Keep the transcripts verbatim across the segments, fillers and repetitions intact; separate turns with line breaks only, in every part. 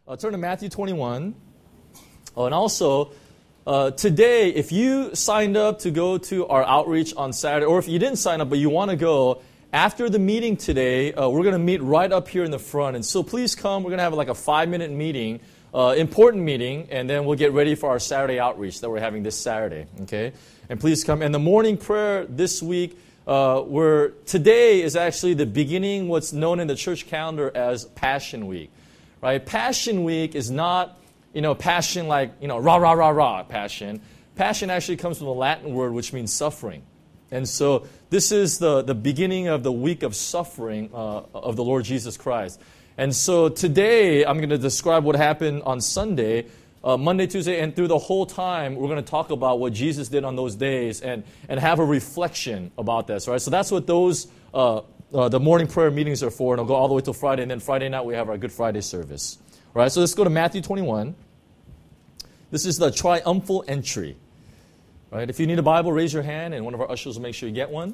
uh, turn to Matthew twenty-one. Oh, and also, uh, today, if you signed up to go to our outreach on Saturday, or if you didn't sign up but you want to go, after the meeting today, uh, we're going to meet right up here in the front. And so please come. We're going to have like a five-minute meeting, uh, important meeting, and then we'll get ready for our Saturday outreach that we're having this Saturday. Okay? And please come. And the morning prayer this week, uh, where today is actually the beginning, what's known in the church calendar as Passion Week. Right? Passion Week is not, you know, passion like, you know, rah, rah, rah, rah, passion. Passion actually comes from the Latin word which means suffering. And so this is the, the beginning of the week of suffering uh, of the Lord Jesus Christ. And so today I'm going to describe what happened on Sunday, uh, Monday, Tuesday, and through the whole time we're going to talk about what Jesus did on those days and, and have a reflection about this. Right? So that's what those uh, uh, the morning prayer meetings are for, and I'll go all the way till Friday, and then Friday night we have our Good Friday service. All right, so let's go to Matthew twenty-one. This is the triumphal entry. Right? If you need a Bible, raise your hand, and one of our ushers will make sure you get one.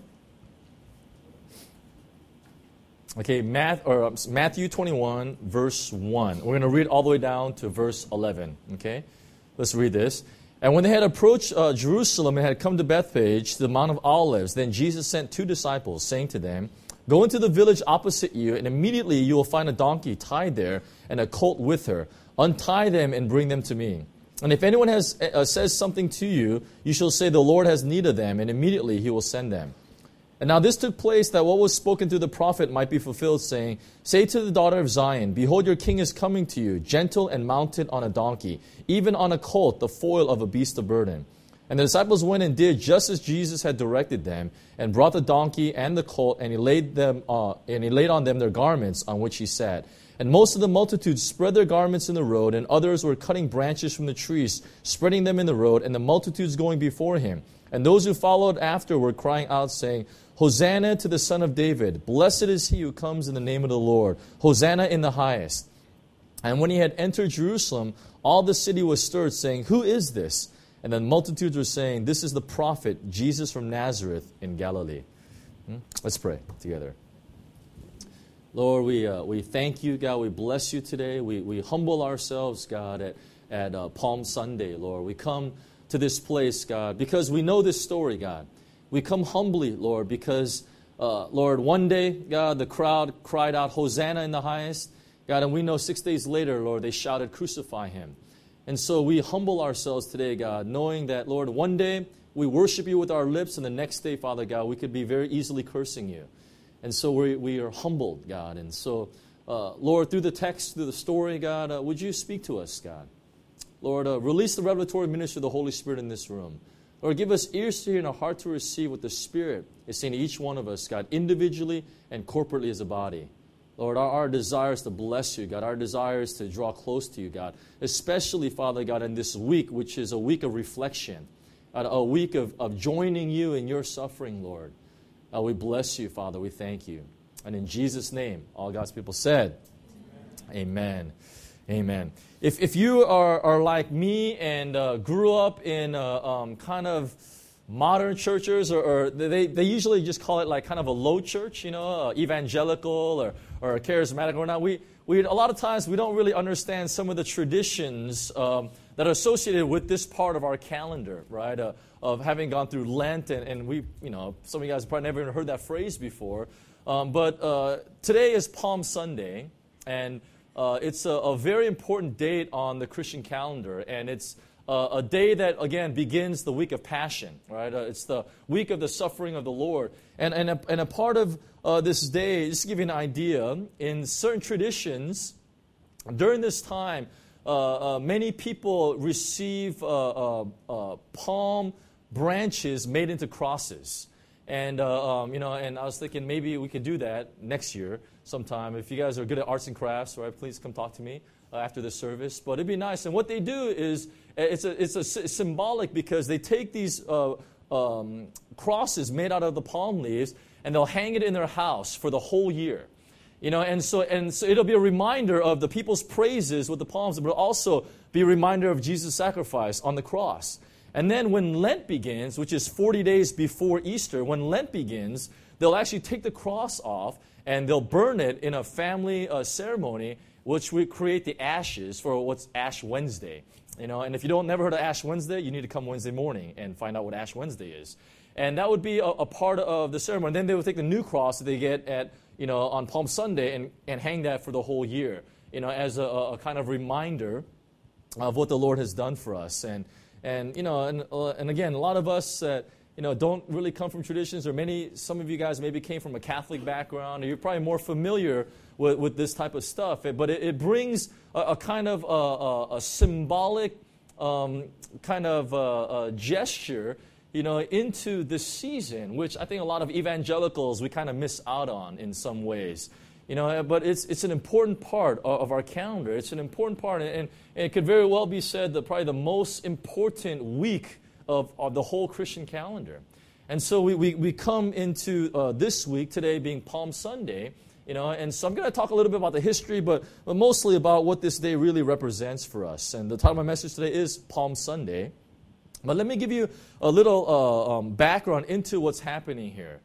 Okay, Math, or, um, Matthew twenty-one, verse one. We're going to read all the way down to verse eleven. Okay, let's read this. And when they had approached uh, Jerusalem and had come to Bethphage, to the Mount of Olives, then Jesus sent two disciples, saying to them, "Go into the village opposite you, and immediately you will find a donkey tied there and a colt with her. Untie them and bring them to me. And if anyone has uh, says something to you, you shall say, 'The Lord has need of them,' and immediately he will send them." And now this took place that what was spoken through the prophet might be fulfilled, saying, "Say to the daughter of Zion, Behold, your king is coming to you, gentle and mounted on a donkey, even on a colt, the foal of a beast of burden." And the disciples went and did just as Jesus had directed them, and brought the donkey and the colt, and he laid them, uh, and he laid on them their garments, on which he sat. And most of the multitude spread their garments in the road, and others were cutting branches from the trees, spreading them in the road, and the multitudes going before him. And those who followed after were crying out, saying, "Hosanna to the Son of David! Blessed is he who comes in the name of the Lord! Hosanna in the highest!" And when he had entered Jerusalem, all the city was stirred, saying, "Who is this?" And then multitudes were saying, "This is the prophet, Jesus from Nazareth in Galilee." Hmm? Let's pray together. Lord, we uh, we thank you, God. We bless you today. We we humble ourselves, God, at, at uh, Palm Sunday, Lord. We come to this place, God, because we know this story, God. We come humbly, Lord, because, uh, Lord, one day, God, the crowd cried out, "Hosanna in the highest." God, and we know six days later, Lord, they shouted, "Crucify him." And so we humble ourselves today, God, knowing that, Lord, one day we worship you with our lips, and the next day, Father God, we could be very easily cursing you. And so we we are humbled, God. And so, uh, Lord, through the text, through the story, God, uh, would you speak to us, God? Lord, uh, release the revelatory ministry of the Holy Spirit in this room. Lord, give us ears to hear and a heart to receive what the Spirit is saying to each one of us, God, individually and corporately as a body. Lord, our, our desire is to bless you, God. Our desire is to draw close to you, God. Especially, Father God, in this week, which is a week of reflection, uh, a week of, of joining you in your suffering, Lord. Uh, we bless you, Father. We thank you. And in Jesus' name, all God's people said, Amen. Amen. Amen. If if you are, are like me and uh, grew up in uh, um, kind of modern churches, or, or they, they usually just call it like kind of a low church, you know, uh, evangelical or, or charismatic or not, we, we a lot of times we don't really understand some of the traditions um, that are associated with this part of our calendar, right? Uh, of having gone through Lent, and, and we, you know, some of you guys have probably never even heard that phrase before. Um, but uh, today is Palm Sunday, and uh, it's a, a very important date on the Christian calendar, and it's uh, a day that, again, begins the week of Passion, right? Uh, it's the week of the suffering of the Lord. And, and, a, and a part of uh, this day, just to give you an idea, in certain traditions, during this time, uh, uh, many people receive uh, uh, uh, palm branches made into crosses. And, uh, um, you know, and I was thinking maybe we could do that next year sometime. If you guys are good at arts and crafts, right, please come talk to me uh, after the service. But it'd be nice. And what they do is it's a, it's a it's symbolic, because they take these uh, um, crosses made out of the palm leaves and they'll hang it in their house for the whole year. You know, and so and so it'll be a reminder of the people's praises with the palms, but it'll also be a reminder of Jesus' sacrifice on the cross. And then when Lent begins, which is forty days before Easter, when Lent begins, they'll actually take the cross off and they'll burn it in a family uh, ceremony which would create the ashes for what's Ash Wednesday. You know, and if you don't never heard of Ash Wednesday, you need to come Wednesday morning and find out what Ash Wednesday is. And that would be a, a part of the ceremony. Then they would take the new cross that they get at, you know, on Palm Sunday and, and hang that for the whole year, you know, as a, a kind of reminder of what the Lord has done for us. And, and you know, and, uh, and again, a lot of us, uh, you know, don't really come from traditions, or many, some of you guys maybe came from a Catholic background, or you're probably more familiar with, with this type of stuff. But it, it brings a, a kind of a, a, a symbolic um, kind of a, a gesture, you know, into this season, which I think a lot of evangelicals, we kind of miss out on in some ways. You know, but it's it's an important part of, of our calendar. It's an important part, and, and it could very well be said that probably the most important week of, of the whole Christian calendar. And so we, we, we come into uh, this week, today being Palm Sunday, you know, and so I'm going to talk a little bit about the history, but, but mostly about what this day really represents for us. And the title of my message today is Palm Sunday. But let me give you a little uh, um, background into what's happening here.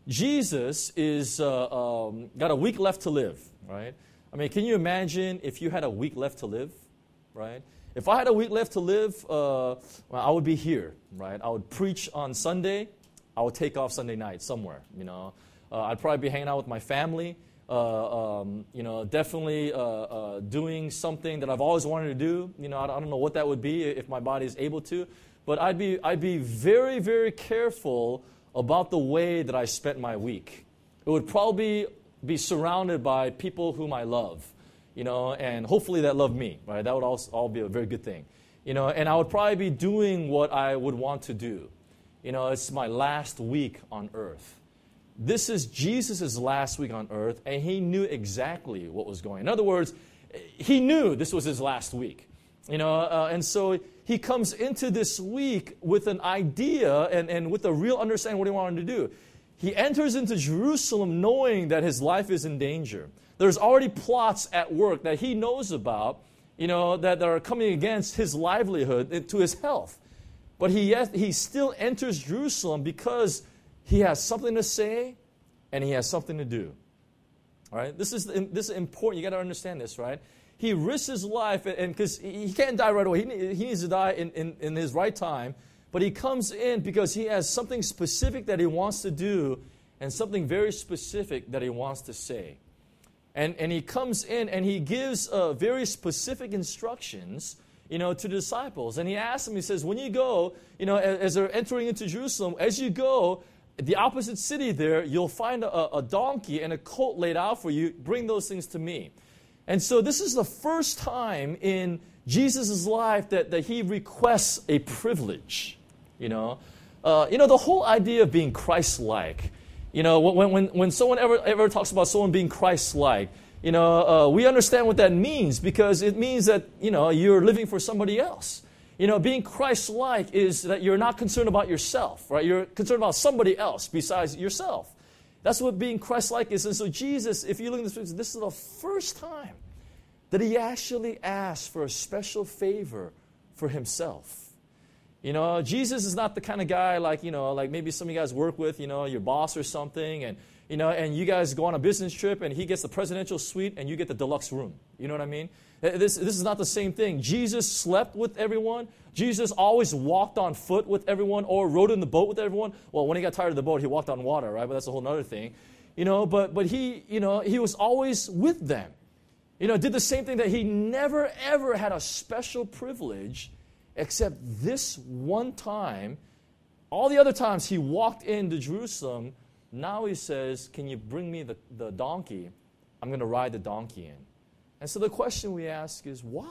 Jesus is uh, um, got a week left to live, right? I mean, can you imagine if you had a week left to live, right? If I had a week left to live, uh, well, I would be here, right? I would preach on Sunday. I would take off Sunday night somewhere, you know. Uh, I'd probably be hanging out with my family, uh, um, you know, definitely uh, uh, doing something that I've always wanted to do. You know, I, I don't know what that would be if my body is able to, but I'd be I'd be very, very careful about the way that I spent my week. It would probably be surrounded by people whom I love, you know, and hopefully that love me, right? That would also all be a very good thing, you know, and I would probably be doing what I would want to do. You know, it's my last week on earth. This is Jesus' last week on earth, and he knew exactly what was going on. In other words, he knew this was his last week, you know, uh, and so he comes into this week with an idea and, and with a real understanding of what he wanted to do. He enters into Jerusalem knowing that his life is in danger. There's already plots at work that he knows about, you know, that are coming against his livelihood, to his health. But he, yet, he still enters Jerusalem because he has something to say and he has something to do. All right? This is, this is important. You got to understand this, right? He risks his life, and because he can't die right away. He, he needs to die in, in, in his right time. But he comes in because he has something specific that he wants to do and something very specific that he wants to say. And, and he comes in and he gives uh, very specific instructions, you know, to the disciples. And he asks them, he says, when you go, you know, as, as they're entering into Jerusalem, as you go, the opposite city there, you'll find a, a donkey and a colt laid out for you. Bring those things to me. And so this is the first time in Jesus' life that, that he requests a privilege, you know. Uh, you know, the whole idea of being Christ-like, you know, when, when, when someone ever, ever talks about someone being Christ-like, you know, uh, we understand what that means, because it means that, you know, you're living for somebody else. You know, being Christ-like is that you're not concerned about yourself, right? You're concerned about somebody else besides yourself. That's what being Christ-like is. And so Jesus, if you look at this picture, this is the first time that he actually asked for a special favor for himself. You know, Jesus is not the kind of guy like, you know, like maybe some of you guys work with, you know, your boss or something, and, you know, and you guys go on a business trip and he gets the presidential suite and you get the deluxe room. You know what I mean? This, this is not the same thing. Jesus slept with everyone. Jesus always walked on foot with everyone or rode in the boat with everyone. Well, when he got tired of the boat, he walked on water, right? But that's a whole other thing. You know, but but he, you know, he was always with them. You know, did the same thing, that he never, ever had a special privilege except this one time. All the other times he walked into Jerusalem, now he says, can you bring me the, the donkey? I'm going to ride the donkey in. And so the question we ask is, why?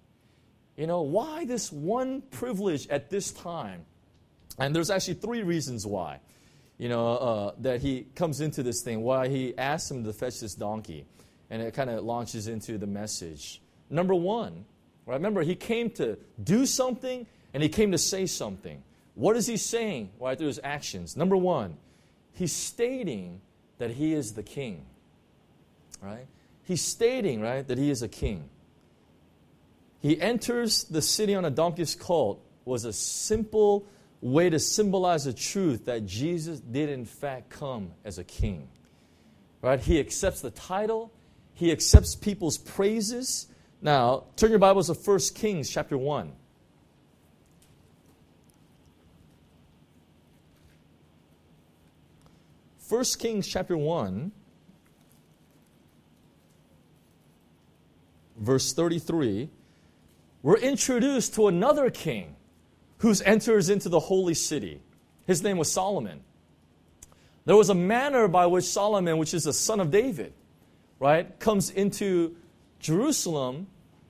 You know, why this one privilege at this time? And there's actually three reasons why, you know, uh, that he comes into this thing, why he asks him to fetch this donkey. And it kind of launches into the message. Number one, right, remember, he came to do something and he came to say something. What is he saying right through his actions? Number one, he's stating that he is the king, right? He's stating, right, that he is a king. He enters the city on a donkey's colt was a simple way to symbolize the truth that Jesus did in fact come as a king. Right? He accepts the title. He accepts people's praises. Now, turn your Bibles to First Kings chapter one. First Kings chapter one, verse thirty-three. We're introduced to another king who enters into the holy city. His name was Solomon. There was a manner by which Solomon, which is the son of David, right, comes into Jerusalem.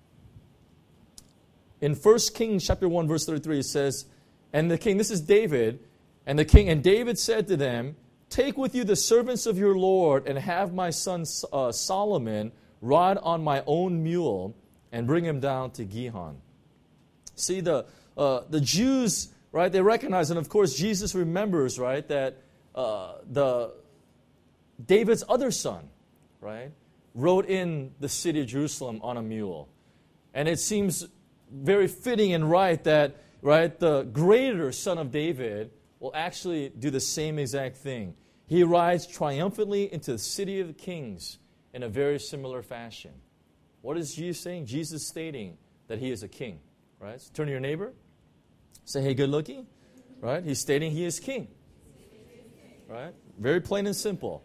In First Kings chapter one, verse thirty-three, it says, and the king, this is David, and the king, and David said to them, take with you the servants of your Lord, and have my son uh, Solomon ride on my own mule, and bring him down to Gihon. See, the uh, the Jews, right, they recognize, and of course Jesus remembers, right, that uh, the David's other son, right, rode in the city of Jerusalem on a mule. And it seems very fitting and right that, right, the greater son of David will actually do the same exact thing. He rides triumphantly into the city of the kings in a very similar fashion. What is Jesus saying? Jesus stating that he is a king, right? So turn to your neighbor. Say, hey, good looking, right? He's stating he is king, right? Very plain and simple.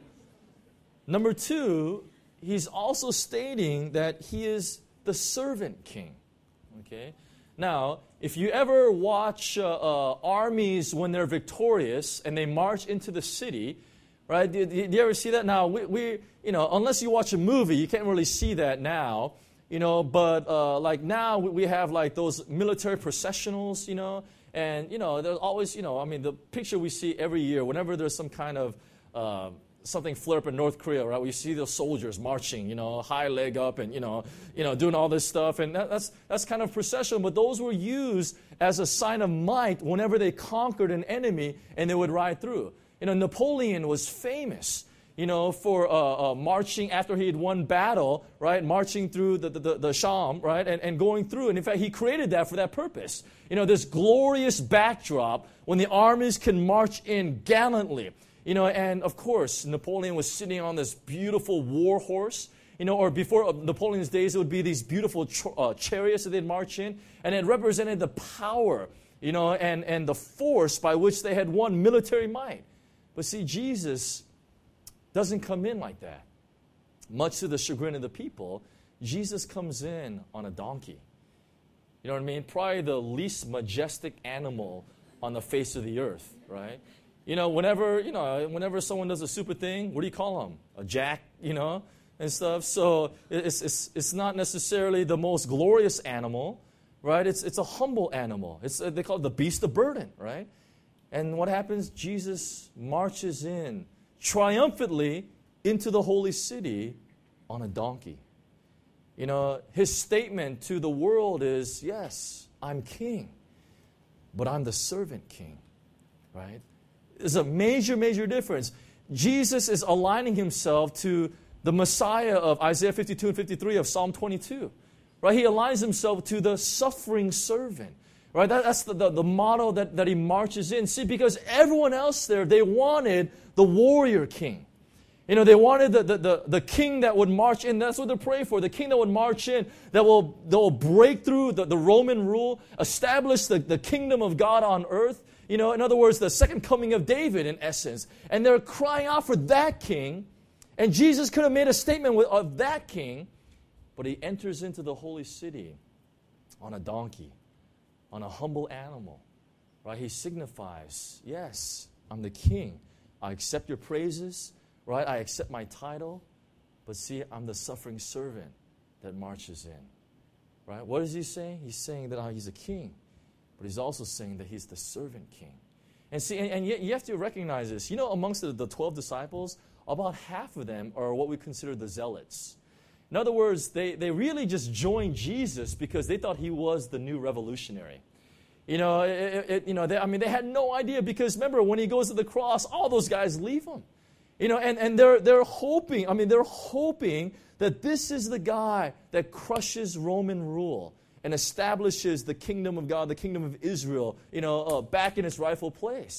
Number two, he's also stating that he is the servant king, okay? Now, if you ever watch uh, uh, armies when they're victorious and they march into the city, right? Do, do you ever see that? Now, we, we, you know, unless you watch a movie, you can't really see that now, you know, but uh, like now we have like those military processionals, you know, and, you know, there's always, you know, I mean, the picture we see every year, whenever there's some kind of uh, something flare up in North Korea, right? We see those soldiers marching, you know, high leg up and, you know, you know, doing all this stuff. And that, that's that's kind of processional. But those were used as a sign of might whenever they conquered an enemy and they would ride through. You know, Napoleon was famous, you know, for uh, uh, marching after he had won battle, right? Marching through the, the, the Cham, right? And, and going through. And in fact, he created that for that purpose. You know, this glorious backdrop when the armies can march in gallantly. You know, and of course, Napoleon was sitting on this beautiful war horse. You know, or before Napoleon's days, it would be these beautiful ch- uh, chariots that they'd march in. And it represented the power, you know, and, and the force by which they had won military might. But see, Jesus doesn't come in like that. Much to the chagrin of the people, Jesus comes in on a donkey. You know what I mean? Probably the least majestic animal on the face of the earth, right? You know, whenever, you know, whenever someone does a super thing, what do you call them? A jack, you know, and stuff. So it's it's it's not necessarily the most glorious animal, right? It's it's a humble animal. It's they call it the beast of burden, right? And what happens? Jesus marches in triumphantly into the holy city on a donkey. You know, his statement to the world is, yes, I'm king, but I'm the servant king, right? There's a major, major difference. Jesus is aligning himself to the Messiah of Isaiah fifty-two and fifty-three of Psalm twenty-two, right? He aligns himself to the suffering servant. Right, that, that's the, the, the model that, that he marches in. See, because everyone else there, they wanted the warrior king. You know, they wanted the, the, the, the king that would march in. That's what they're praying for. The king that would march in, that will, that will break through the, the Roman rule, establish the, the kingdom of God on earth. You know, in other words, the second coming of David in essence. And they're crying out for that king. And Jesus could have made a statement with, of that king, but he enters into the holy city on a donkey, on a humble animal, right? He signifies, yes, I'm the king. I accept your praises, right? I accept my title, but see, I'm the suffering servant that marches in, right? What is he saying? He's saying that oh, he's a king, but he's also saying that he's the servant king. And see, and, and yet you have to recognize this. You know, amongst the, the twelve disciples, about half of them are what we consider the zealots. In other words, they, they really just joined Jesus because they thought he was the new revolutionary. You know, it, it, you know, they, I mean, they had no idea because remember, when he goes to the cross, all those guys leave him. You know, and, and they're, they're hoping, I mean, they're hoping that this is the guy that crushes Roman rule and establishes the kingdom of God, the kingdom of Israel, you know, uh, back in its rightful place.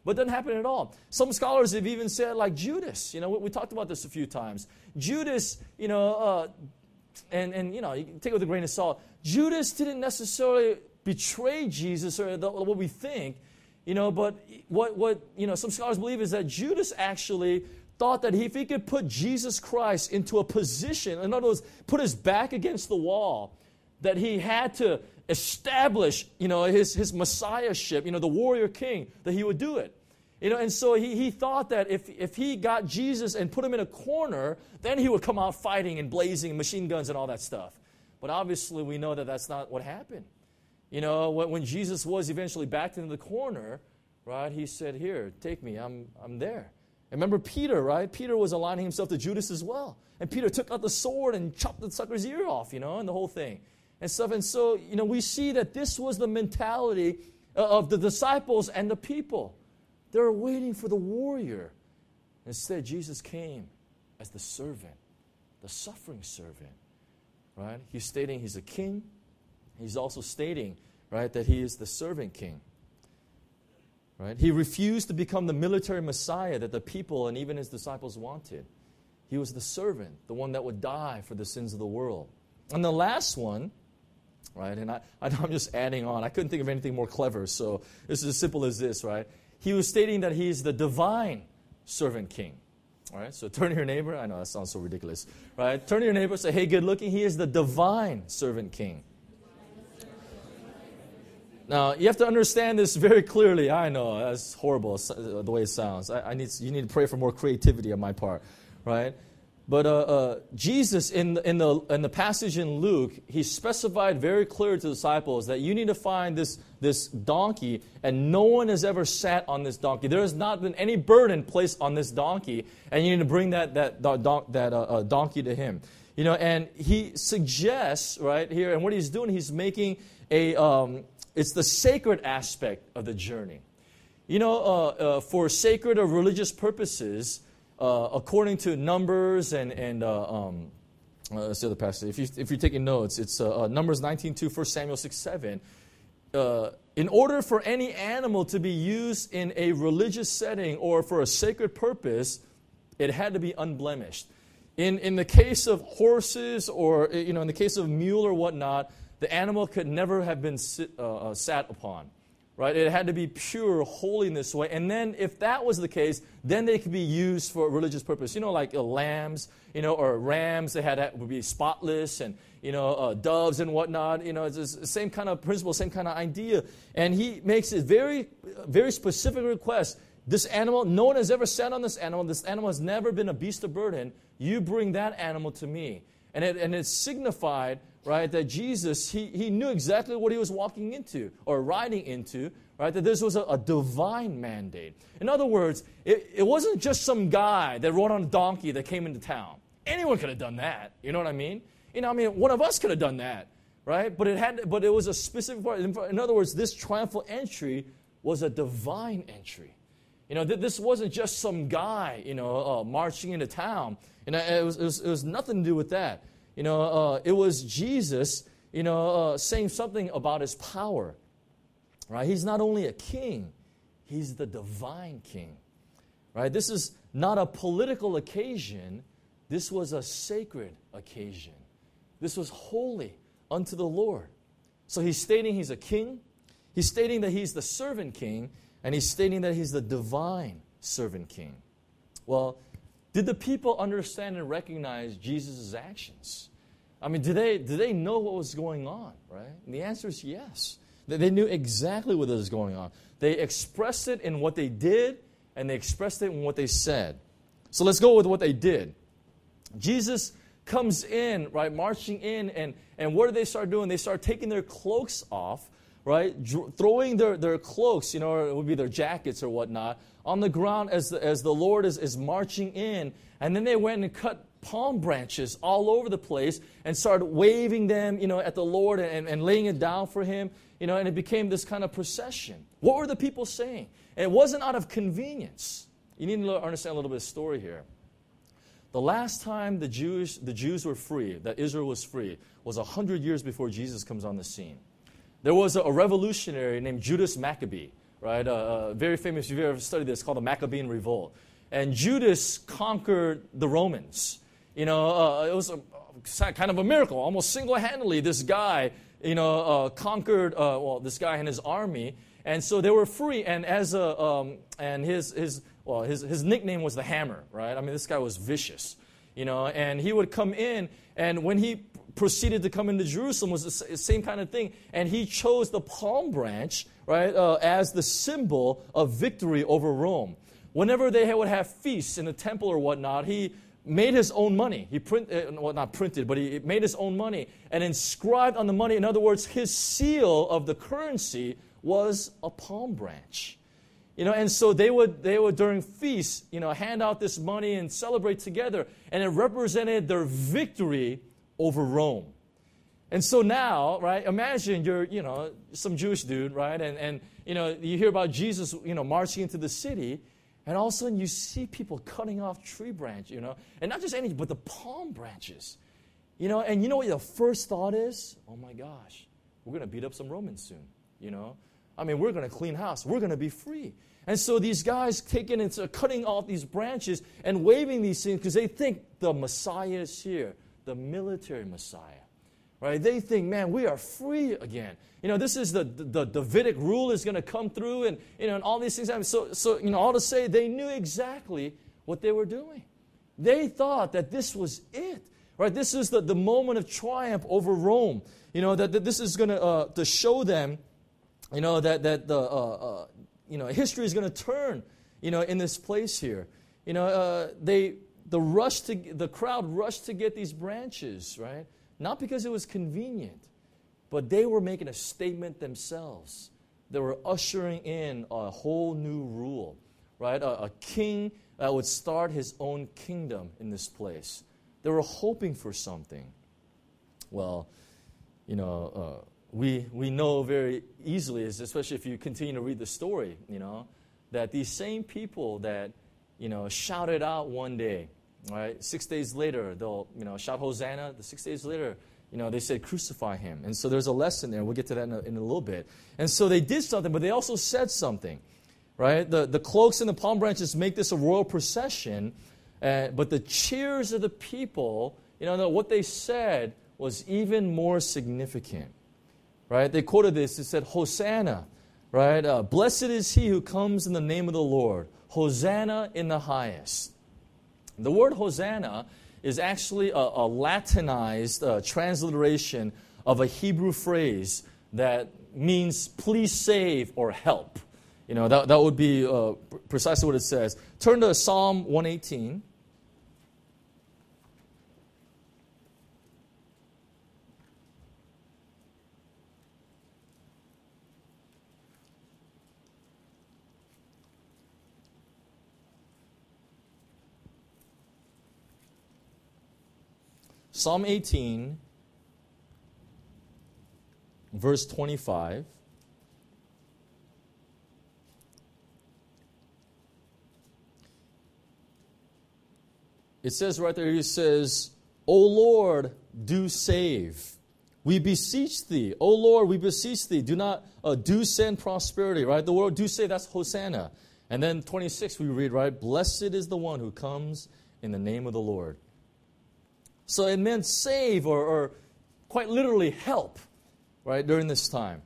But it doesn't happen at all. Some scholars have even said, like Judas. You know, we, we talked about this a few times. Judas, you know, uh, and, and, you know, you can take it with a grain of salt. Judas didn't necessarily betray Jesus or the, what we think, you know, but what, what, you know, some scholars believe is that Judas actually thought that if he could put Jesus Christ into a position, in other words, put his back against the wall, that he had to establish, you know, his, his messiahship, you know, the warrior king, that he would do it. You know, and so he, he thought that if, if he got Jesus and put him in a corner, then he would come out fighting and blazing machine guns and all that stuff. But obviously we know that that's not what happened. You know, when, when Jesus was eventually backed into the corner, right, he said, here, take me, I'm, I'm there. And remember Peter, right? Peter was aligning himself to Judas as well. And Peter took out the sword and chopped the sucker's ear off, you know, and the whole thing. And stuff. And so, you know, we see that this was the mentality of the disciples and the people. They were waiting for the warrior. Instead, Jesus came as the servant, the suffering servant, right? He's stating he's a king. He's also stating, right, that he is the servant king. Right? He refused to become the military Messiah that the people and even his disciples wanted. He was the servant, the one that would die for the sins of the world. And the last one, right, and I, I know I'm just adding on. I couldn't think of anything more clever, so this is as simple as this, right? He was stating that he's the divine servant king. All right, so turn to your neighbor. I know that sounds so ridiculous, right? Turn to your neighbor and say, hey, good looking, he is the divine servant king. Now, you have to understand this very clearly. I know, that's horrible, the way it sounds. I, I need, you need to pray for more creativity on my part, right? But uh, uh, Jesus, in the, in, the, in the passage in Luke, he specified very clearly to the disciples that you need to find this, this donkey, and no one has ever sat on this donkey. There has not been any burden placed on this donkey, and you need to bring that, that, that, that uh, uh, donkey to him. You know, and he suggests, right, here, and what he's doing, he's making a... Um, It's the sacred aspect of the journey. You know, uh, uh, for sacred or religious purposes, uh, according to Numbers and, and uh, um, uh, that's the other passage. If, you, if you're taking notes, it's uh, uh, Numbers nineteen two, First Samuel six seven. Uh, in order for any animal to be used in a religious setting or for a sacred purpose, it had to be unblemished. In, in the case of horses or, you know, in the case of mule or whatnot, the animal could never have been sit, uh, uh, sat upon, right? It had to be pure, holy in this way. And then if that was the case, then they could be used for a religious purpose. You know, like uh, lambs, you know, or rams, they had would be spotless, and, you know, uh, doves and whatnot. You know, it's the same kind of principle, same kind of idea. And he makes a very, very specific request. This animal, no one has ever sat on this animal. This animal has never been a beast of burden. You bring that animal to me. And it, and it signified, right, that Jesus, he, he knew exactly what he was walking into or riding into, right, that this was a, a divine mandate. In other words, it, it wasn't just some guy that rode on a donkey that came into town. Anyone could have done that. You know what I mean? You know, I mean, one of us could have done that, right? But it had, but it was a specific part. In other words, this triumphal entry was a divine entry. You know, th- this wasn't just some guy, you know, uh, marching into town. You know, it was, it was, it was nothing to do with that. You know, uh, it was Jesus, you know, uh, saying something about his power, right? He's not only a king, he's the divine king, right? This is not a political occasion. This was a sacred occasion. This was holy unto the Lord. So he's stating he's a king. He's stating that he's the servant king, and he's stating that he's the divine servant king. Well, did the people understand and recognize Jesus' actions? I mean, did they, did they know what was going on, right? And the answer is yes. They knew exactly what was going on. They expressed it in what they did, and they expressed it in what they said. So let's go with what they did. Jesus comes in, right, marching in, and, and what do they start doing? They start taking their cloaks off, right, Dr- throwing their, their cloaks, you know, or it would be their jackets or whatnot, on the ground as the, as the Lord is, is marching in. And then they went and cut palm branches all over the place and started waving them, you know, at the Lord and, and laying it down for Him, you know, and it became this kind of procession. What were the people saying? And it wasn't out of convenience. You need to understand a little bit of story here. The last time the Jews, the Jews were free, that Israel was free, was one hundred years before Jesus comes on the scene. There was a, a revolutionary named Judas Maccabee, right? Uh, uh, very famous, if you've ever studied this, called the Maccabean Revolt. And Judas conquered the Romans. You know, uh, it was a, kind of a miracle. Almost single-handedly, this guy, you know, uh, conquered, uh, well, this guy and his army. And so they were free. And as a, um, and his, his, well, his, his nickname was the Hammer, right? I mean, this guy was vicious, you know. And he would come in, and when he proceeded to come into Jerusalem, was the same kind of thing. And he chose the palm branch, right, uh, as the symbol of victory over Rome. Whenever they would have feasts in the temple or whatnot, he made his own money. He print, well, not printed, but he made his own money and inscribed on the money. In other words, his seal of the currency was a palm branch. You know, and so they would, they would during feasts, you know, hand out this money and celebrate together. And it represented their victory over Rome. And so now, right, imagine you're, you know, some Jewish dude, right, and, and you know, you hear about Jesus, you know, marching into the city, and all of a sudden you see people cutting off tree branch, you know, and not just any, but the palm branches, you know, and you know what your first thought is? Oh my gosh, we're going to beat up some Romans soon, you know. I mean, we're going to clean house. We're going to be free. And so these guys taking and uh, cutting off these branches and waving these things because they think the Messiah is here, the military Messiah. Right? They think, man, we are free again. You know, this is the, the, the Davidic rule is going to come through and, you know, and all these things. So, so, you know, all to say they knew exactly what they were doing. They thought that this was it. Right? This is the, the moment of triumph over Rome. You know, that, that this is going to uh, to show them, you know, that, that the, uh, uh, you know, history is going to turn, you know, in this place here. You know, uh, they, the rush to, the crowd rushed to get these branches, right? Not because it was convenient, but they were making a statement themselves. They were ushering in a whole new rule, right? A, a king that would start his own kingdom in this place. They were hoping for something. Well, you know, uh, we we know very easily, especially if you continue to read the story, you know, that these same people that, you know, shouted out one day, right? Six days later, they'll, you know, shout Hosanna. The six days later, you know, they said crucify him. And so there's a lesson there. We'll get to that in a, in a little bit. And so they did something, but they also said something, right? The, the cloaks and the palm branches make this a royal procession, uh, but the cheers of the people, you know, what they said was even more significant, right? They quoted this. It said, Hosanna, right? Uh, Blessed is he who comes in the name of the Lord. Hosanna in the highest. The word Hosanna is actually a, a Latinized uh, transliteration of a Hebrew phrase that means please save or help. You know, that, that would be uh, precisely what it says. Turn to Psalm one eighteen. Psalm eighteen, verse twenty-five. It says right there, he says, O Lord, do save. We beseech thee. O Lord, we beseech thee. Do not, uh, do send prosperity, right? The word do save, that's Hosanna. And then twenty-six we read, right? Blessed is the one who comes in the name of the Lord. So it meant save or, or quite literally help, right, during this time.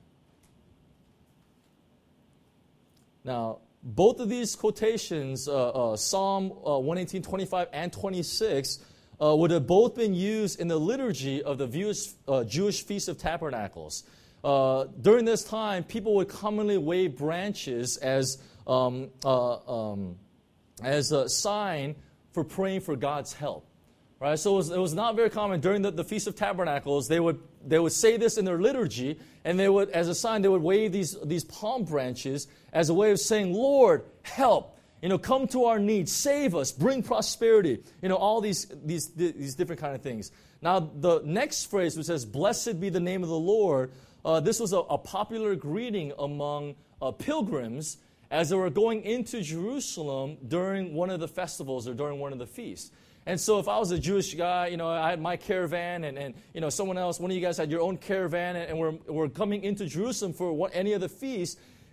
Now, both of these quotations, uh, uh, Psalm uh, one eighteen, twenty-five and twenty-six, uh, would have both been used in the liturgy of the Jewish, uh, Jewish Feast of Tabernacles. Uh, during this time, people would commonly wave branches as, um, uh, um, as a sign for praying for God's help. Right, so it was, it was not very common during the, the Feast of Tabernacles. They would they would say this in their liturgy, and they would, as a sign, they would wave these these palm branches as a way of saying, "Lord, help! You know, come to our needs, save us, bring prosperity." You know, all these these these different kind of things. Now, the next phrase, which says, "Blessed be the name of the Lord," uh, this was a, a popular greeting among uh, pilgrims as they were going into Jerusalem during one of the festivals or during one of the feasts. And so if I was a Jewish guy, you know, I had my caravan and, and you know, someone else, one of you guys had your own caravan and, and we're, we're coming into Jerusalem for what, any of the feasts,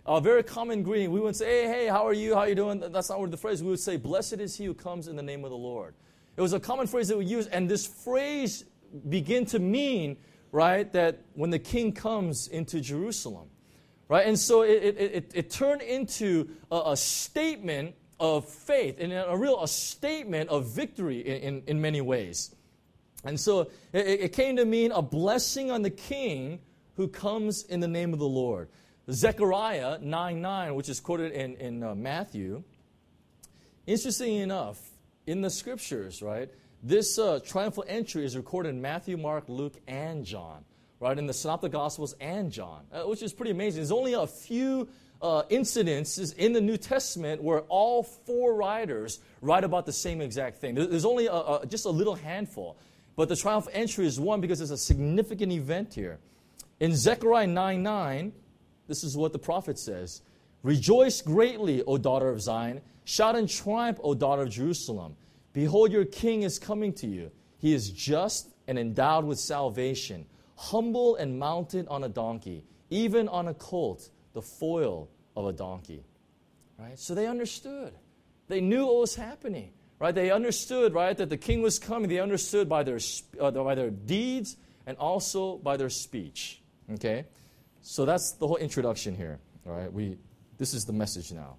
a very common greeting. We wouldn't say, hey, hey, how are you? How are you doing? That's not what the phrase. We would say, blessed is he who comes in the name of the Lord. It was a common phrase that we use, and this phrase began to mean, right, that when the king comes into Jerusalem, right? And so it, it, it, it turned into a, a statement of faith, and a real a statement of victory in, in, in many ways. And so it, it came to mean a blessing on the king who comes in the name of the Lord. Zechariah nine nine, which is quoted in, in uh, Matthew, interestingly enough, in the scriptures, right, this uh, triumphal entry is recorded in Matthew, Mark, Luke, and John, right, in the Synoptic Gospels and John, uh, which is pretty amazing. There's only a few uh, incidences in the New Testament where all four writers write about the same exact thing. There's only a, a, just a little handful. But the triumphal entry is one because it's a significant event here. In Zechariah nine nine, this is what the prophet says. Rejoice greatly, O daughter of Zion. Shout in triumph, O daughter of Jerusalem. Behold, your king is coming to you. He is just and endowed with salvation, humble and mounted on a donkey, even on a colt, the foal of a donkey. Right? So they understood. They knew what was happening. Right? They understood, right, that the king was coming. They understood by their uh, by their deeds and also by their speech. Okay? So that's the whole introduction here. All right? We this is the message now.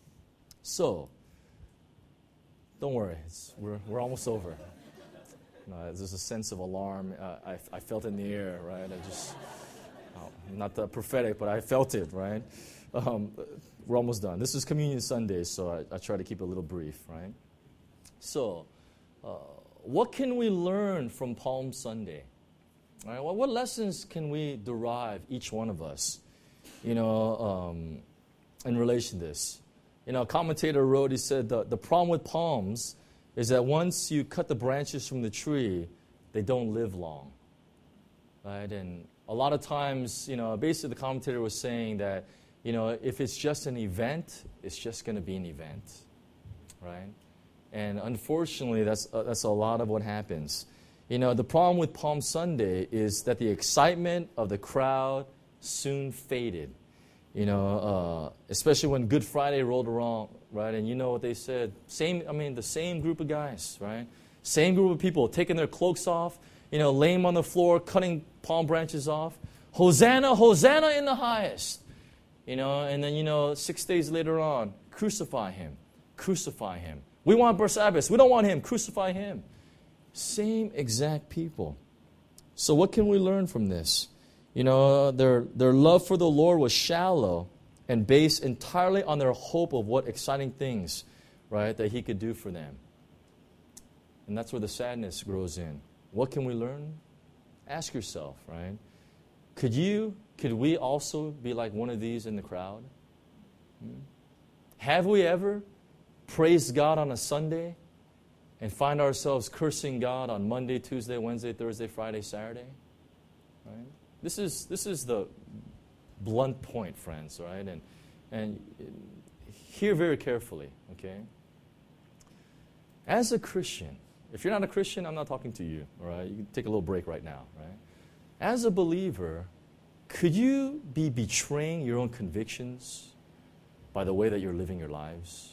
So, don't worry. It's, we're we're almost over. No, there's a sense of alarm. Uh, I I felt it in the air, right? I just oh, not the prophetic, but I felt it, right? Um, we're almost done. This is Communion Sunday, so I, I try to keep it a little brief, right? So, uh, what can we learn from Palm Sunday? All right, well, what lessons can we derive, each one of us, you know, um, in relation to this? You know, a commentator wrote, he said, the, the problem with palms is that once you cut the branches from the tree, they don't live long. Right? And a lot of times, you know, basically the commentator was saying that, you know, if it's just an event, it's just going to be an event. Right? And unfortunately, that's uh, that's a lot of what happens. You know, the problem with Palm Sunday is that the excitement of the crowd soon faded. You know, uh, especially when Good Friday rolled around, right? And you know what they said? Same, I mean, the same group of guys, right? Same group of people taking their cloaks off, you know, laying on the floor, cutting palm branches off. Hosanna, Hosanna in the highest. You know, and then, you know, six days later on, crucify him, crucify him. We want Barsabbas. We don't want him. Crucify him. Same exact people. So what can we learn from this? You know, their their love for the Lord was shallow and based entirely on their hope of what exciting things, right, that he could do for them. And that's where the sadness grows in. What can we learn? Ask yourself, right? Could you, could we also be like one of these in the crowd? Hmm? Have we ever praise God on a Sunday and find ourselves cursing God on Monday, Tuesday, Wednesday, Thursday, Friday, Saturday? Right? This is this is the blunt point, friends, right? And and hear very carefully, okay? As a Christian, if you're not a Christian, I'm not talking to you, all right? You can take a little break right now, right? As a believer, could you be betraying your own convictions by the way that you're living your lives?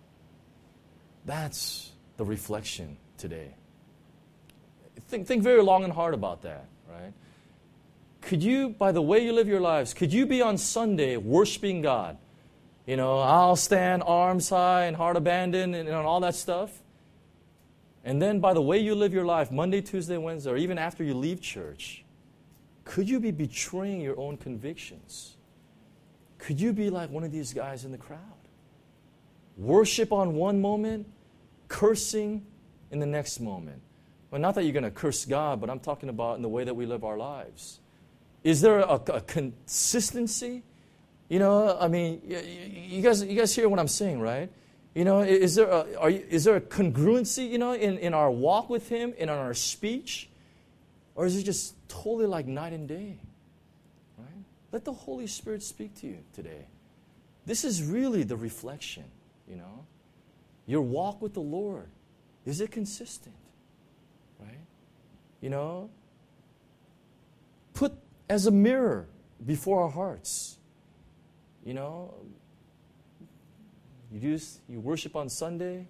That's the reflection today. Think, think very long and hard about that, right? Could you, by the way you live your lives, could you be on Sunday worshiping God? You know, I'll stand arms high and heart abandoned and, and all that stuff. And then by the way you live your life, Monday, Tuesday, Wednesday, or even after you leave church, could you be betraying your own convictions? Could you be like one of these guys in the crowd? Worship on one moment, cursing in the next moment. Well, not that you're going to curse God, but I'm talking about in the way that we live our lives. Is there a, a consistency? You know, I mean, you guys, you guys hear what I'm saying, right? You know, is there a, are you, is there a congruency, you know, in, in our walk with Him, in our speech? Or is it just totally like night and day? Right? Let the Holy Spirit speak to you today. This is really the reflection, you know. Your walk with the Lord, is it consistent? Right? You know, put as a mirror before our hearts. You know, you do you worship on Sunday.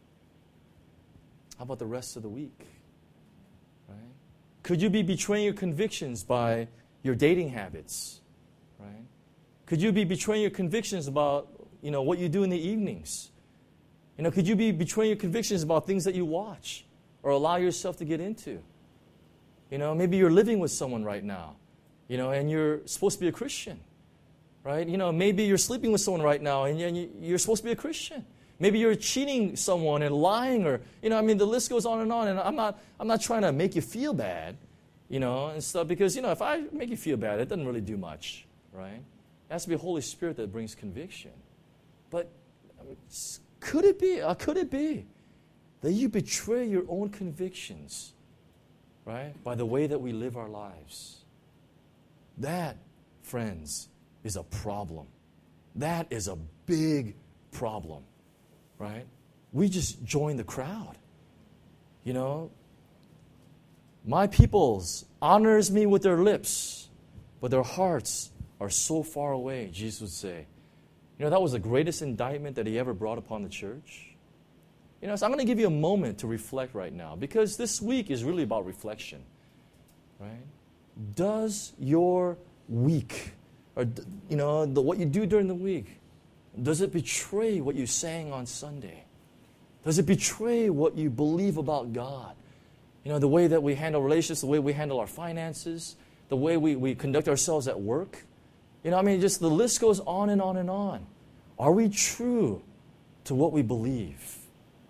How about the rest of the week? Right? Could you be betraying your convictions by your dating habits? Right? Could you be betraying your convictions about, you know, what you do in the evenings? You know, could you be betraying your convictions about things that you watch or allow yourself to get into? You know, maybe you're living with someone right now, you know, and you're supposed to be a Christian, right? You know, maybe you're sleeping with someone right now and you're supposed to be a Christian. Maybe you're cheating someone and lying, or, you know, I mean, the list goes on and on. And I'm not, I'm not trying to make you feel bad, you know, and stuff, because, you know, if I make you feel bad, it doesn't really do much, right? It has to be the Holy Spirit that brings conviction. But I mean, could it be, uh, could it be that you betray your own convictions, right, by the way that we live our lives? That, friends, is a problem. That is a big problem, right? We just join the crowd. You know, my peoples honors me with their lips, but their hearts are so far away, Jesus would say. You know, that was the greatest indictment that he ever brought upon the church. You know, so I'm going to give you a moment to reflect right now, because this week is really about reflection, right? Does your week, or, you know, the, what you do during the week, does it betray what you sang on Sunday? Does it betray what you believe about God? You know, the way that we handle relationships, the way we handle our finances, the way we, we conduct ourselves at work. You know, I mean, just the list goes on and on and on. Are we true to what we believe?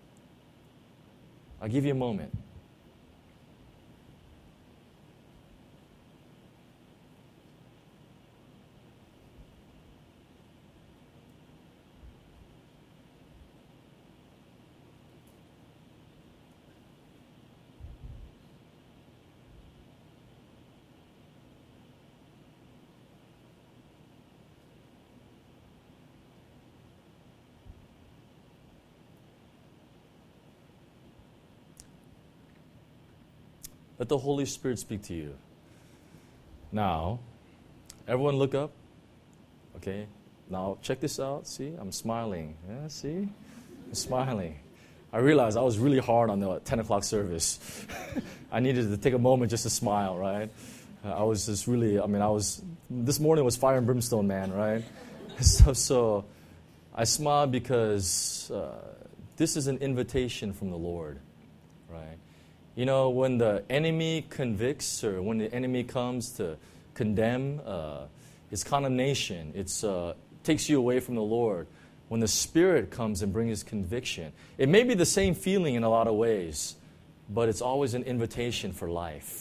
I'll give you a moment. Let the Holy Spirit speak to you. Now, everyone look up. Okay. Now, check this out. See, I'm smiling. Yeah, see? I'm smiling. I realized I was really hard on the ten o'clock service. I needed to take a moment just to smile, right? Uh, I was just really, I mean, I was, this morning was fire and brimstone, man, right? So, so I smiled because uh, this is an invitation from the Lord, right? You know, when the enemy convicts, or when the enemy comes to condemn, uh, it's condemnation. It uh, takes you away from the Lord. When the Spirit comes and brings conviction, it may be the same feeling in a lot of ways, but it's always an invitation for life.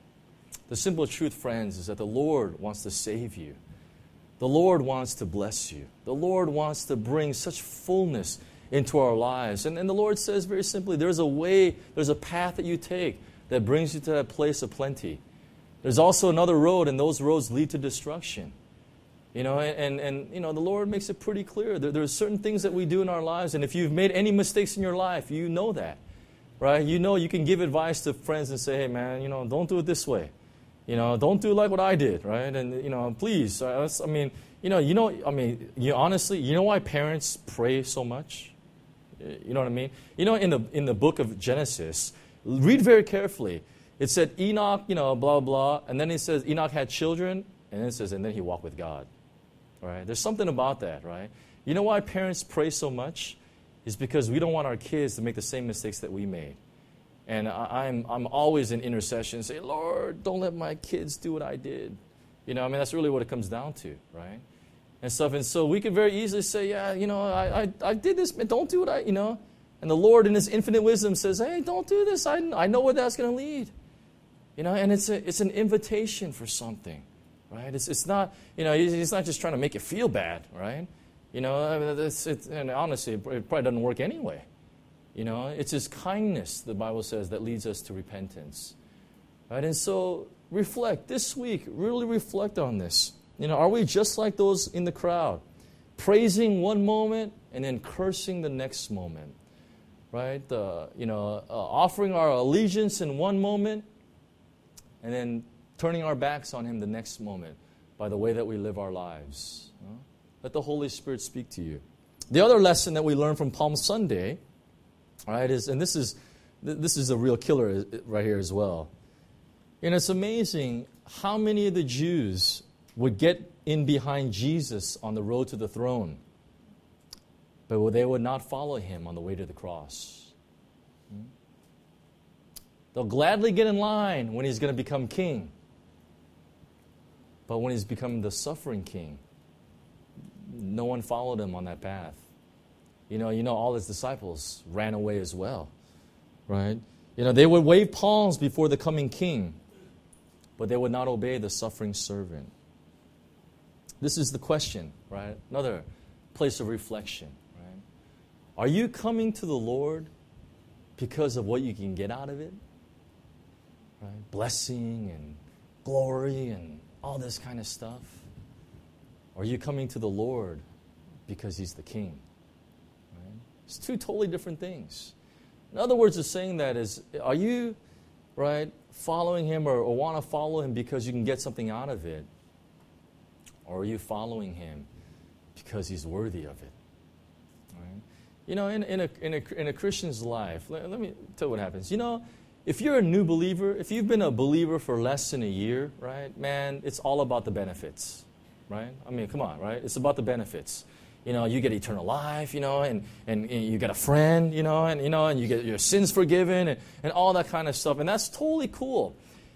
The simple truth, friends, is that the Lord wants to save you. The Lord wants to bless you. The Lord wants to bring such fullness into our lives. And, and the Lord says very simply, there's a way, there's a path that you take that brings you to that place of plenty. There's also another road, and those roads lead to destruction. You know, and, and you know, the Lord makes it pretty clear. There, there are certain things that we do in our lives, and if you've made any mistakes in your life, you know that, right? You know, you can give advice to friends and say, hey, man, you know, don't do it this way. You know, don't do like what I did, right? And, you know, please, I mean, you know, you know, I mean, you honestly, you know why parents pray so much? You know what I mean? You know, in the in the book of Genesis, read very carefully. It said Enoch, you know, blah, blah, and then it says Enoch had children, and then it says, and then he walked with God. Right? There's something about that, right? You know why parents pray so much? It's because we don't want our kids to make the same mistakes that we made. And I, I'm I'm always in intercession, say, Lord, don't let my kids do what I did. You know, I mean, that's really what it comes down to, right? And stuff. And so we can very easily say, yeah, you know, I, I, I did this, man, don't do what I, you know. And the Lord in His infinite wisdom says, hey, don't do this. I, I know where that's going to lead. You know, and it's a, it's an invitation for something, right? It's it's not, you know, He's not just trying to make you feel bad, right? You know, I mean, it's, it's, and honestly, it probably doesn't work anyway. You know, it's His kindness, the Bible says, that leads us to repentance, right? And so reflect this week, really reflect on this. You know, are we just like those in the crowd, praising one moment and then cursing the next moment, right? Uh, you know, uh, offering our allegiance in one moment and then turning our backs on Him the next moment by the way that we live our lives. Huh? Let the Holy Spirit speak to you. The other lesson that we learn from Palm Sunday, right, is, and this is this is a real killer right here as well. And it's amazing how many of the Jews would get in behind Jesus on the road to the throne, but they would not follow him on the way to the cross. They'll gladly get in line when he's going to become king. But when he's become the suffering king, no one followed him on that path. You know, you know, all his disciples ran away as well, right? You know, they would wave palms before the coming king, but they would not obey the suffering servant. This is the question, right? Another place of reflection, right? Are you coming to the Lord because of what you can get out of it? Right? Blessing and glory and all this kind of stuff. Or are you coming to the Lord because he's the king? Right? It's two totally different things. In other words, it's saying that is, are you, right, following him or, or want to follow him because you can get something out of it? Or are you following him because he's worthy of it? Right? You know, in, in, a, in, a, in a Christian's life, let, let me tell you what happens. You know, if you're a new believer, if you've been a believer for less than a year, right, man, it's all about the benefits, right? I mean, come on, right? It's about the benefits. You know, you get eternal life, you know, and, and, and you get a friend, you know, and you know, and you get your sins forgiven and, and all that kind of stuff. And that's totally cool.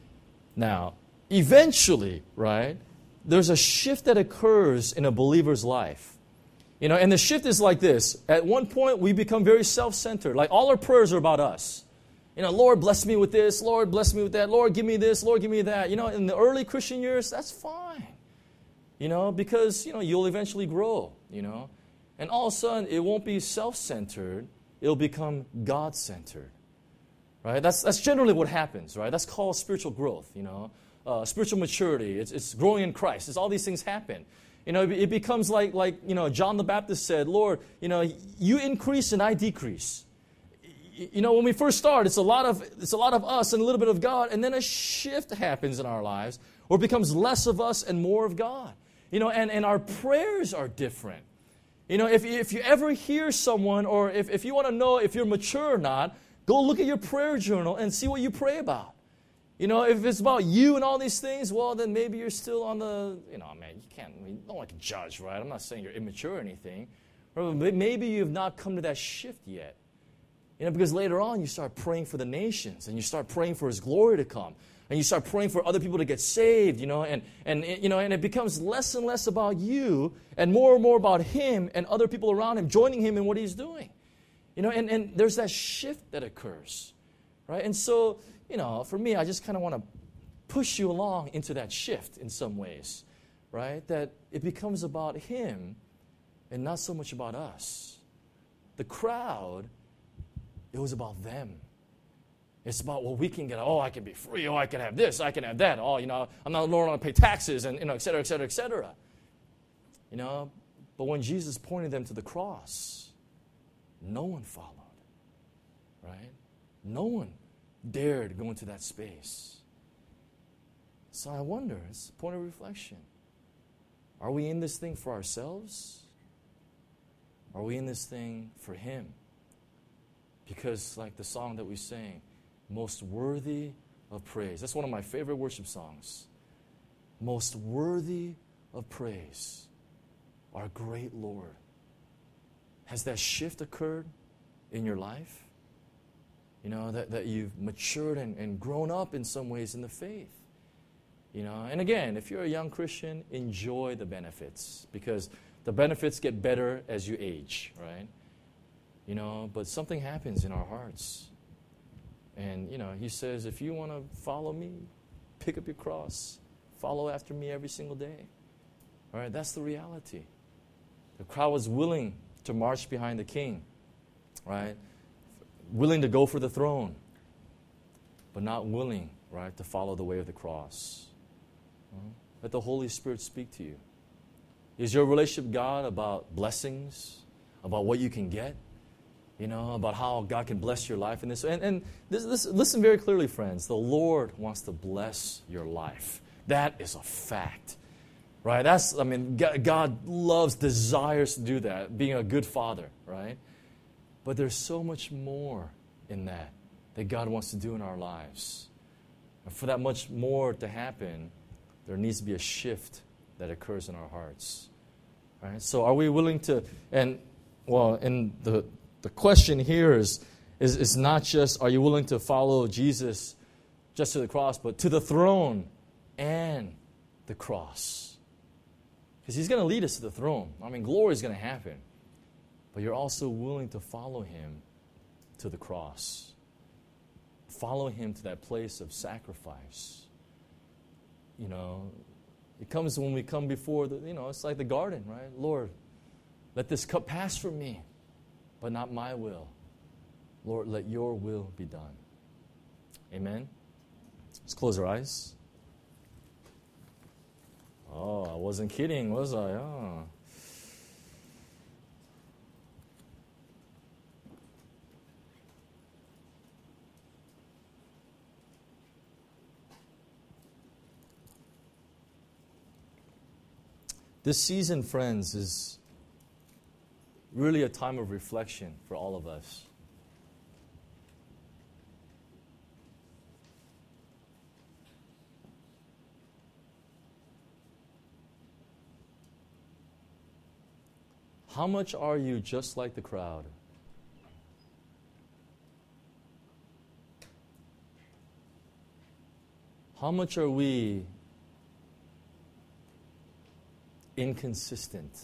Now, eventually, right, there's a shift that occurs in a believer's life. You know, and the shift is like this. At one point, we become very self-centered. Like, all our prayers are about us. You know, Lord, bless me with this. Lord, bless me with that. Lord, give me this. Lord, give me that. You know, in the early Christian years, that's fine. You know, because, you know, you'll eventually grow, you know. And all of a sudden, it won't be self-centered. It'll become God-centered, right? That's that's generally what happens, right? That's called spiritual growth, you know. Uh, spiritual maturity. It's, it's growing in Christ. It's all these things happen. You know, it, it becomes like, like, you know, John the Baptist said, Lord, you know, you increase and I decrease. You know, when we first start, it's a lot of it's a lot of us and a little bit of God, and then a shift happens in our lives, or it becomes less of us and more of God. You know, and, and our prayers are different. You know, if, if you ever hear someone, or if, if you want to know if you're mature or not, go look at your prayer journal and see what you pray about. You know, if it's about you and all these things, well, then maybe you're still on the, you know, man, you can't, I mean, no one can judge, right? I'm not saying you're immature or anything. Or maybe you have not come to that shift yet. You know, because later on you start praying for the nations, and you start praying for his glory to come, and you start praying for other people to get saved, you know, and, and you know, and it becomes less and less about you and more and more about him and other people around him, joining him in what he's doing. You know, and, and there's that shift that occurs, right? And so, you know, for me, I just kind of want to push you along into that shift in some ways, right? That it becomes about him and not so much about us. The crowd, it was about them. It's about what we can get. Oh, I can be free. Oh, I can have this. I can have that. Oh, you know, I'm not learning to pay taxes, and, you know, et cetera, et cetera, et cetera. You know, but when Jesus pointed them to the cross, no one followed, right? No one dared go into that space. So I wonder, it's a point of reflection. Are we in this thing for ourselves? Are we in this thing for him? Because, like the song that we sang, most worthy of praise. That's one of my favorite worship songs. Most worthy of praise, our great Lord. Has that shift occurred in your life? You know, that, that you've matured and, and grown up in some ways in the faith. You know, and again, if you're a young Christian, enjoy the benefits, because the benefits get better as you age, right? You know, but something happens in our hearts. And, you know, he says, if you want to follow me, pick up your cross. Follow after me every single day. All right, that's the reality. The crowd was willing to march behind the king, right? Willing to go for the throne, but not willing, right, to follow the way of the cross. Right? Let the Holy Spirit speak to you. Is your relationship with God about blessings, about what you can get? You know, about how God can bless your life in this. And, and this, this, listen very clearly, friends. The Lord wants to bless your life. That is a fact. Right? That's, I mean, God loves, desires to do that, being a good father, right? But there's so much more in that that God wants to do in our lives. And for that much more to happen, there needs to be a shift that occurs in our hearts. Right? So are we willing to, and well, and the the question here is, is, is not just are you willing to follow Jesus just to the cross, but to the throne and the cross. Because he's going to lead us to the throne. I mean, glory is going to happen. But you're also willing to follow him to the cross. Follow him to that place of sacrifice. You know, it comes when we come before, the, you know, it's like the garden, right? Lord, let this cup pass from me, but not my will. Lord, let your will be done. Amen? Let's close our eyes. Oh, I wasn't kidding, was I? Oh. This season, friends, is really a time of reflection for all of us. How much are you just like the crowd? How much are we inconsistent?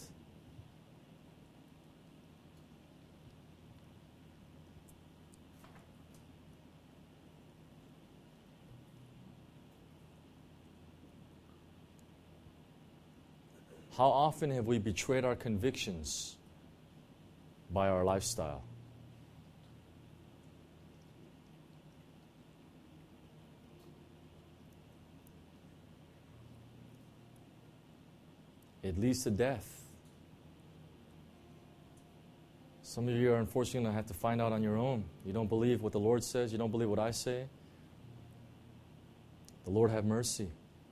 How often have we betrayed our convictions by our lifestyle? It leads to death. Some of you are unfortunately going to have to find out on your own. You don't believe what the Lord says. You don't believe what I say. The Lord have mercy.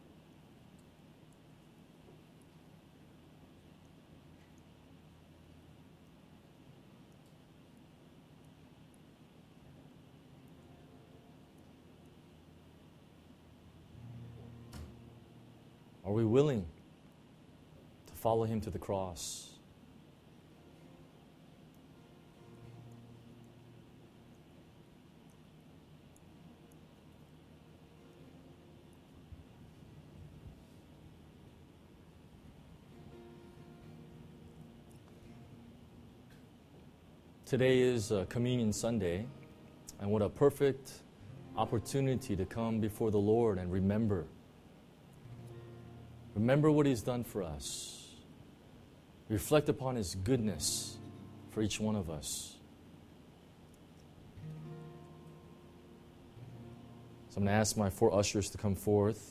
Are we willing to follow him to the cross? Today is uh, Communion Sunday, and what a perfect opportunity to come before the Lord and remember. Remember what he's done for us. Reflect upon his goodness for each one of us. So I'm going to ask my four ushers to come forth.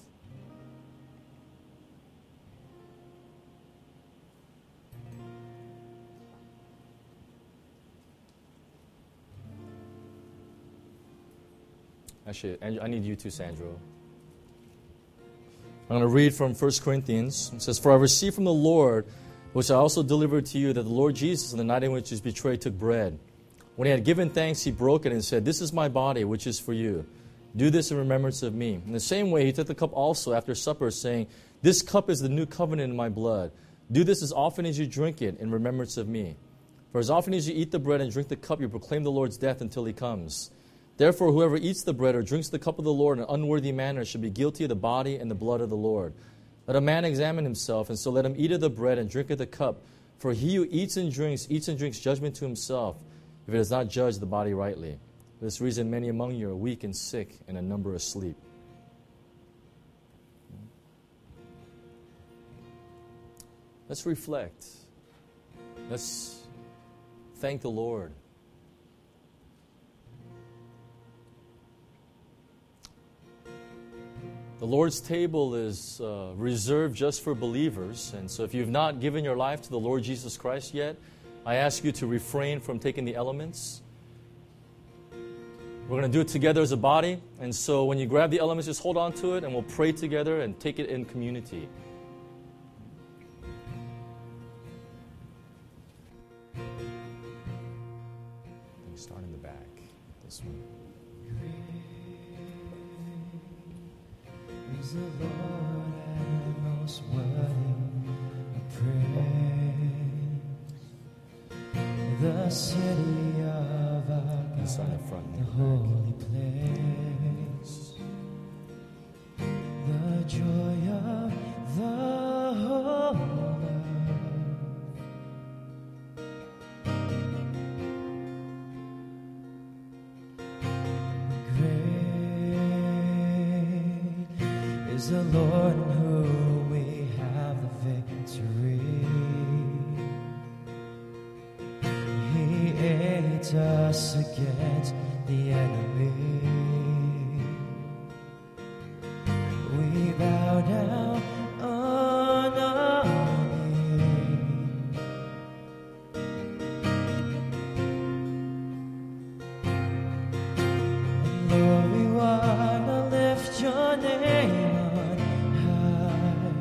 Actually, I need you too, Sandro. I'm going to read from First Corinthians. It says, "For I received from the Lord, which I also delivered to you, that the Lord Jesus, on the night in which he was betrayed, took bread. When he had given thanks, he broke it and said, 'This is my body, which is for you. Do this in remembrance of me.' In the same way, he took the cup also after supper, saying, 'This cup is the new covenant in my blood. Do this as often as you drink it in remembrance of me. For as often as you eat the bread and drink the cup, you proclaim the Lord's death until he comes. Therefore, whoever eats the bread or drinks the cup of the Lord in an unworthy manner should be guilty of the body and the blood of the Lord. Let a man examine himself, and so let him eat of the bread and drink of the cup. For he who eats and drinks, eats and drinks judgment to himself, if he does not judge the body rightly. For this reason, many among you are weak and sick, and a number asleep.'" Let's reflect. Let's thank the Lord. The Lord's table is uh, reserved just for believers. And so if you've not given your life to the Lord Jesus Christ yet, I ask you to refrain from taking the elements. We're going to do it together as a body. And so when you grab the elements, just hold on to it and we'll pray together and take it in community. this one.
Is the Lord and most worthy of praise, the city of our
It's on
God,
the front.
the holy place, the joy of the whole earth. Great is the Lord in whom we have the victory. He aids us against the enemy. We bow down on our knees. Lord, we want to lift your name on high.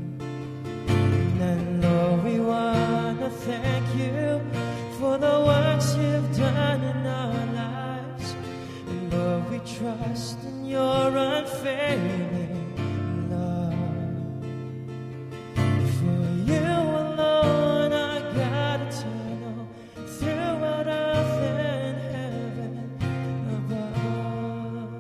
And Lord, we want to thank you for the works you've done in our lives. And Lord, we trust in your unfailing love. For you alone are God eternal, throughout earth and heaven above.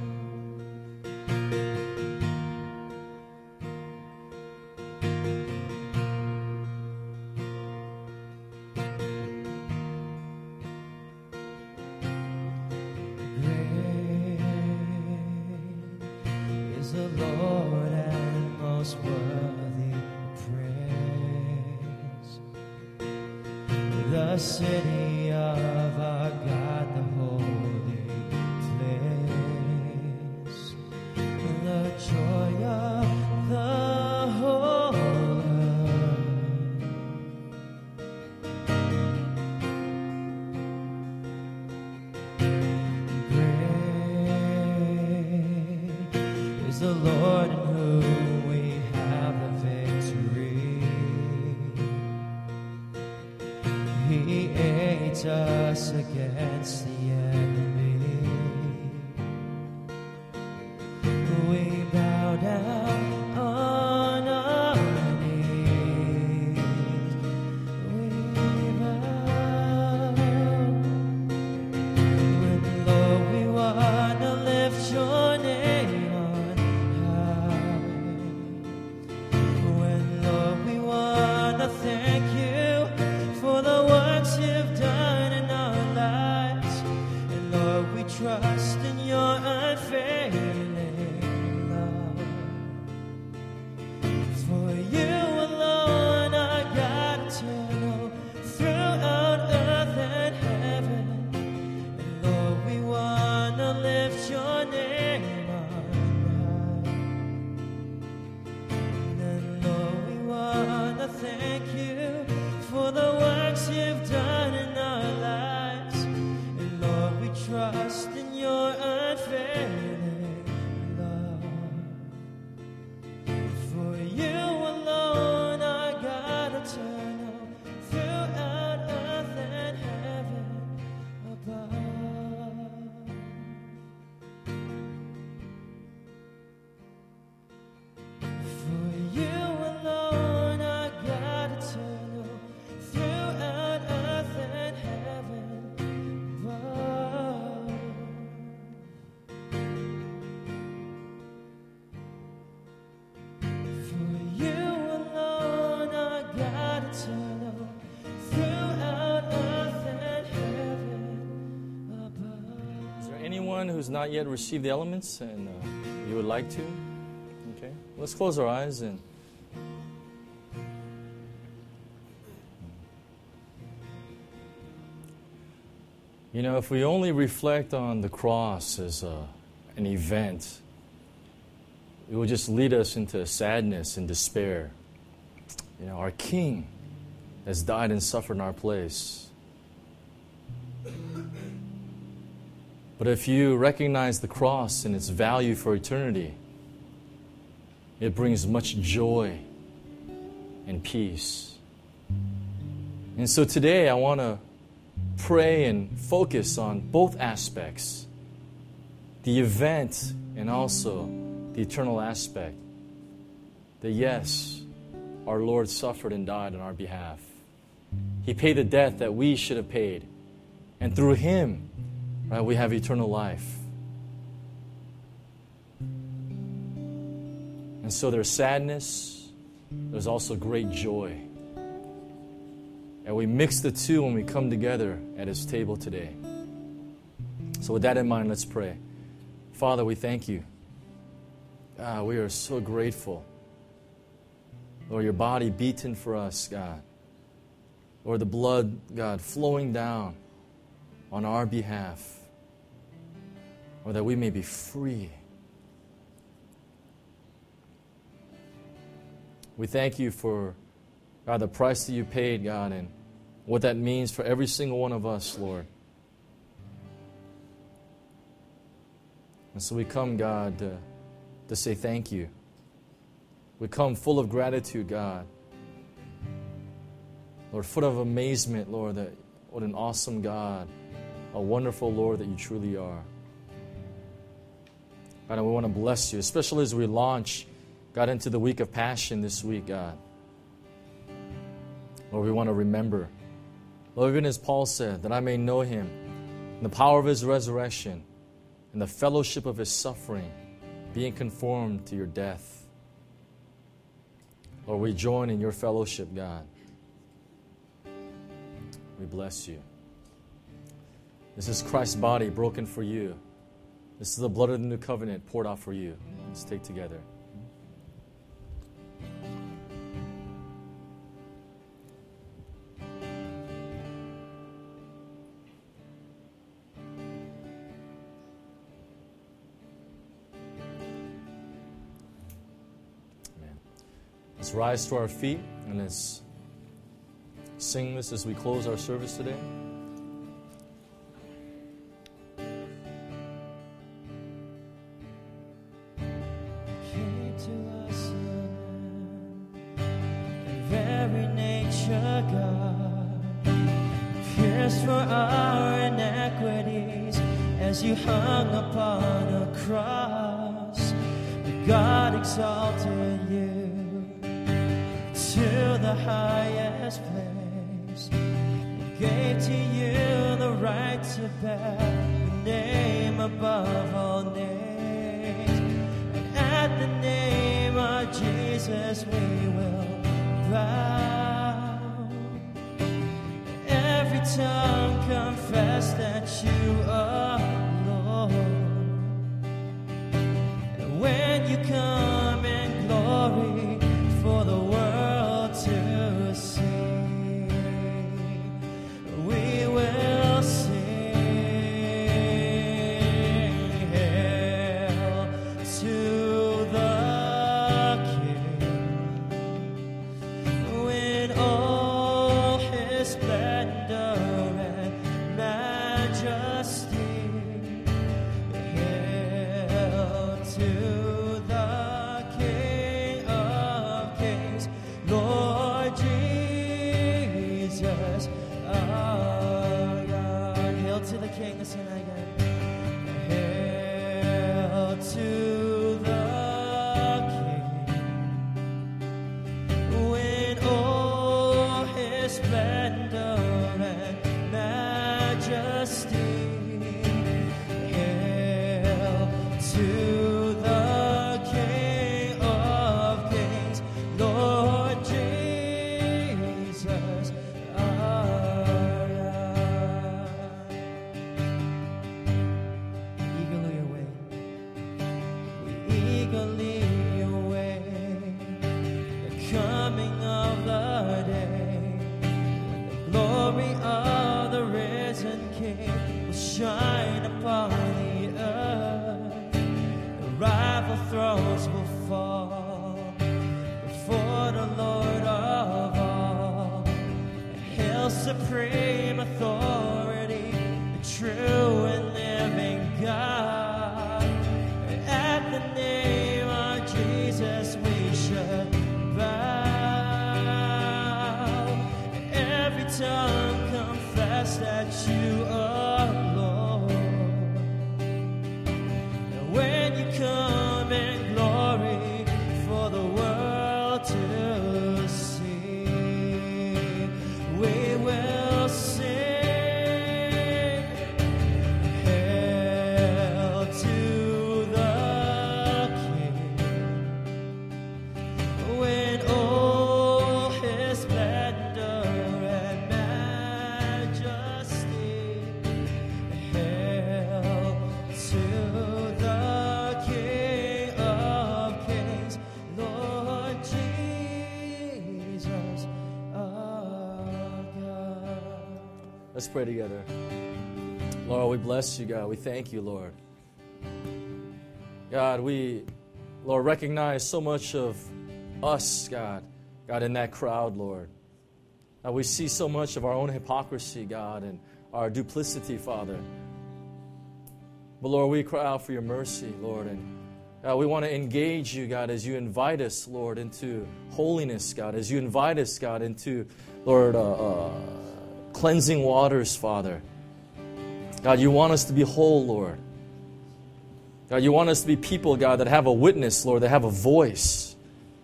Great is the Lord and most worthy of praise, the city of our God, the holy place, the joy of the whole earth. Great is the Lord in whom we have the victory. He aids us against the enemy. We bow down on our knees. We bow. When, Lord, we want to lift your name on high. When, Lord, we want to thank you for the works you've done in our lives. And Lord, we trust in your unfailing love. For you alone are God eternal, throughout earth and heaven. And Lord, we want to lift your name on high. And Lord, we want to thank you for the works you've done in our lives. And Lord, we trust in your unfailing love. For you alone are God eternal, throughout earth and heaven above. For you alone are God eternal, throughout earth and heaven above. For you alone are God eternal, throughout earth and heaven above.
Is there anyone who's not yet received the elements and uh, you would like to? Okay. Let's close our eyes and you know, if we only reflect on the cross as a, an event, it will just lead us into sadness and despair. You know, our King has died and suffered in our place. But if you recognize the cross and its value for eternity, it brings much joy and peace. And so today I want to pray and focus on both aspects, the event and also the eternal aspect. That yes, our Lord suffered and died on our behalf. He paid the debt that we should have paid. And through Him, right, we have eternal life. And so there's sadness, there's also great joy. And we mix the two when we come together at His table today. So with that in mind, let's pray. Father, we thank You. God, we are so grateful. Lord, Your body beaten for us, God. Lord, the blood, God, flowing down on our behalf. Or that we may be free. We thank You for, God, the price that You paid, God, and what that means for every single one of us, Lord. And so we come, God, to, to say thank You. We come full of gratitude, God. Lord, full of amazement, Lord, that what an awesome God, a wonderful Lord that You truly are. God, and we want to bless You, especially as we launch, God, into the week of Passion this week, God. Lord, we want to remember, Lord, even as Paul said, that I may know Him, in the power of His resurrection, in the fellowship of His suffering, being conformed to Your death. Lord, we join in Your fellowship, God. We bless You. This is Christ's body broken for you. This is the blood of the new covenant poured out for you. Let's take together. Let's rise to our feet and let's sing this as we close our service today.
Came to us in very nature, God, pierced for our iniquities as You hung upon a cross. But God exalted You to the highest place. He gave to You the right to bear the name above all names. And at the name of Jesus we will bow. Every tongue confess that You are Lord. And when You come in glory for the world to see, we will sing, hail to the King, when all His splendor and majesty, hail to the King of Kings, Lord Jesus, our God. Hail to the King, let's sing that again. Hail to the King, when all His splendor and majesty, hail to the King of Kings, Lord Jesus, our God. Eagerly await, we eagerly await the coming of the day, when the glory of the risen King will shine upon the earth. The rival thrones will fall before the Lord of all. Hail supreme authority, the true and living God. At the name of Jesus we should bow. Every tongue confess rest that you are Lord. And when you come in glory for the world to see, we will sing. Hail to the King. When all his splendor and majesty, hail to the King of Kings, Lord Jesus our God.
Let's pray together. Lord, we bless you, God. We thank you, Lord. God, we, Lord, recognize so much of us, God, God, in that crowd, Lord. God, we see so much of our own hypocrisy, God, and our duplicity, Father. But, Lord, we cry out for your mercy, Lord, and God, we want to engage you, God, as you invite us, Lord, into holiness, God, as you invite us, God, into, Lord, uh, uh, cleansing waters, Father. God, you want us to be whole, Lord. God, you want us to be people, God, that have a witness, Lord, that have a voice.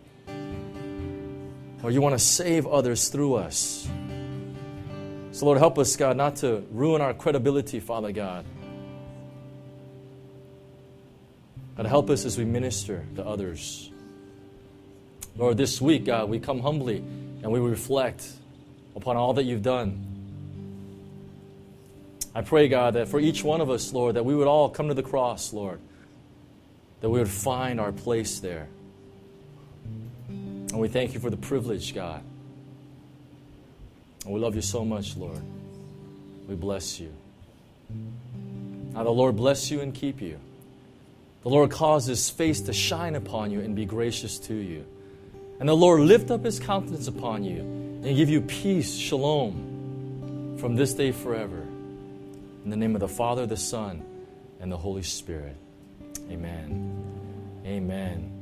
Lord, you want to save others through us. So, Lord, help us, God, not to ruin our credibility, Father God. God, help us as we minister to others. Lord, this week, God, we come humbly and we reflect upon all that you've done. I pray, God, that for each one of us, Lord, that we would all come to the cross, Lord, that we would find our place there. And we thank you for the privilege, God. And we love you so much, Lord. We bless you. Now the Lord bless you and keep you. The Lord cause his face to shine upon you and be gracious to you. And the Lord lift up his countenance upon you and give you peace, shalom, from this day forever. In the name of the Father, the Son, and the Holy Spirit. Amen. Amen.